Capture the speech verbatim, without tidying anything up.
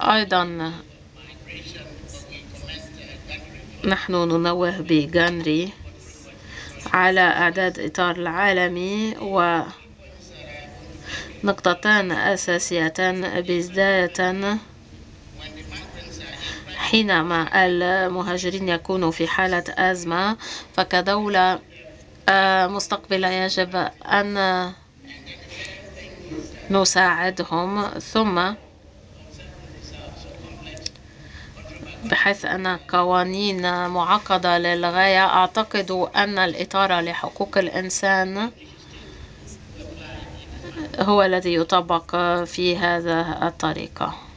أيضا نحن ننوه بغانري على إعداد إطار العالمي ونقطتان أساسيتان بداية. حينما المهاجرين يكونوا في حالة أزمة فكدولة مستقبلة يجب أن نساعدهم، ثم بحيث أن قوانين معقدة للغاية. أعتقد أن الإطار لحقوق الإنسان هو الذي يطبق في هذا الطريقة.